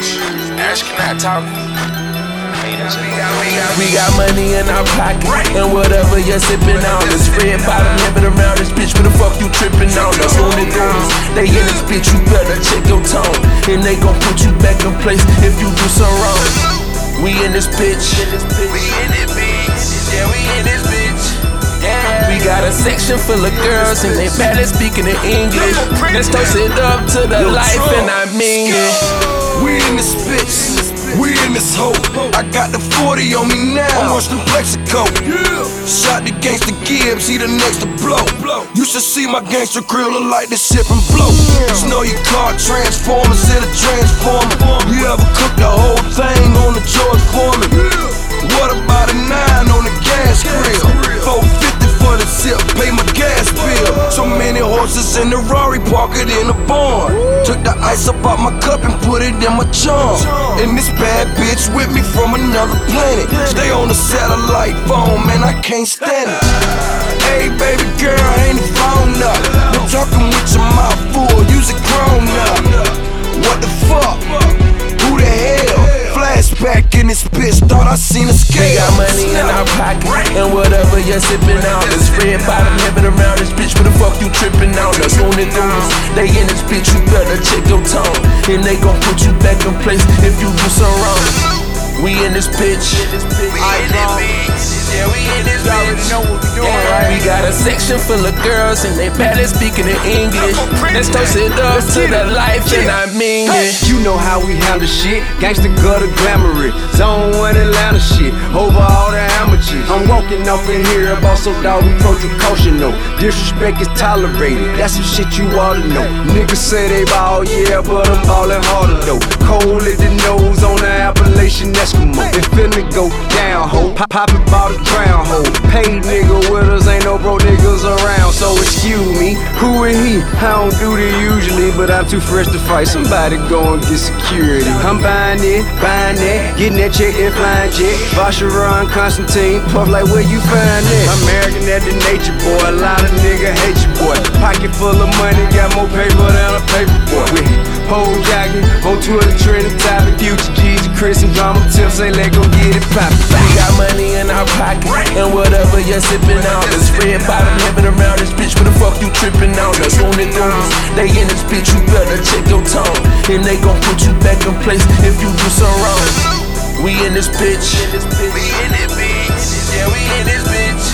bitch. Asking, not talking. We got money in our pocket, and whatever you're sipping on is red bottom heaven around this bitch. What the fuck you tripping on? The Looney Tunes, they in this bitch, you better check your tone, and they gon' put you back in place if you do some wrong. We in this bitch, We in it, bitch. Yeah, we in this bitch. we got a section full of girls, and they bad at speaking in English. Let's toast it up to the life, and I mean it. We in this bitch, we in this hoe. I got the 40 on me now, I'm watching Plexico. Shot the gangsta Gibbs, he the next to blow. You should see my gangster grill, look like this shit from blow. Snow your car, transformers in a transformer. You ever cook the whole thing on the George Foreman? What about a 9 on the gas grill? 450 for the zip, pay my gas bill. So many horses in the Rari, park it in the barn. Took the ice up out my cup and put it in my charm. And this bad bitch with me from another planet. Stay on the satellite phone, man, I can't stand it. Hey baby girl, ain't the phone up. Been talking with your mouth full, use it grown up. What the fuck? Who the hell? Flashback in this bitch, thought I seen a scale. We got money in our pocket, and whatever you're sipping on is red bottom heaven around this bitch. What the fuck you tripping on? The Looney Tunes, they in this bitch, you better check your tone, and they gon' put you back in place if you do some wrong. We in this bitch, We in it, bitch. Yeah, we in this bitch. already know what we doing, right? we got a section full of girls, and they bad at speaking in English. Let's toast it up to the life, and I mean it. You know how we handle shit. Gangsta gutter glamorous. Zone 1 Atlanta shit. Over all the amateurs. I'm walking off in here about so dog, we approach with caution, no. Disrespect is tolerated. That's some shit you ought to know. Niggas say they ball, yeah, but I'm ballin' harder though. Cold at the nose on the Appalachian Eskimo. It finna go down, ho. Poppin' about a crown, ho. Paid nigga with us, ain't no bro niggas around. So excuse me, who is he? I don't do this usually, but I'm too fresh to fight. Somebody go and get security. I'm buying it, buying that, getting that check, that flying jet. Vacheron, Constantine, puff like where you find that? American at the nature, boy. A lot of nigga hate you, boy. Pocket full of money, got more paper than a paper boy. With whole jogging, on Twitter, trending topic. Future G's, Chris and drama tips, say let go get it poppin'. We got money in our pocket, and whatever you're sipping on is red bottom heaven around this bitch. What the fuck you tripping on? The Looney Tunes, they in this bitch, you better check your tone, and they gon' put you back in place if you do some wrong. We in this bitch, We in it, bitch. Yeah, we in this bitch.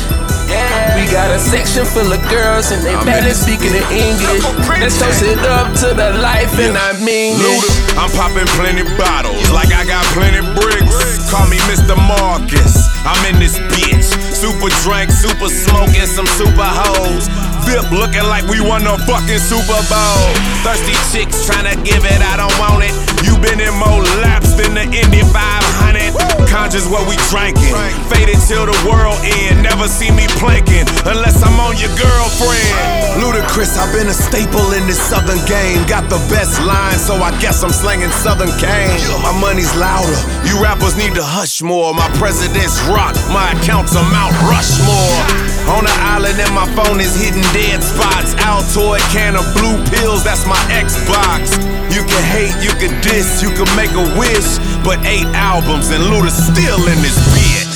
we got a section full of girls, and they bad at speaking in English. Let's toast it up to the life, and I mean Luda, it. I'm popping plenty bottles, like I got plenty bricks. Call me Mr. Marcus, I'm in this bitch. Super drink, super smoking, some super hoes. Vip looking like we won the fucking Super Bowl. Thirsty chicks tryna give it, I don't want it. You been in more laps than the Indy 500. Conscious what we drinking, faded till the world end. Never see me planking, unless I'm on your girlfriend. Ludacris, I've been a staple in this southern game. Got the best line, so I guess I'm slanging southern cane. My money's louder, you rappers need to hush more. My president's rock, my account's a Mount Rushmore. On the island and my phone is hitting dead spots. Altoid can of blue pills, that's my Xbox. You can hate, you can diss, you can make a wish, but 8 albums and Luda's still in this bitch.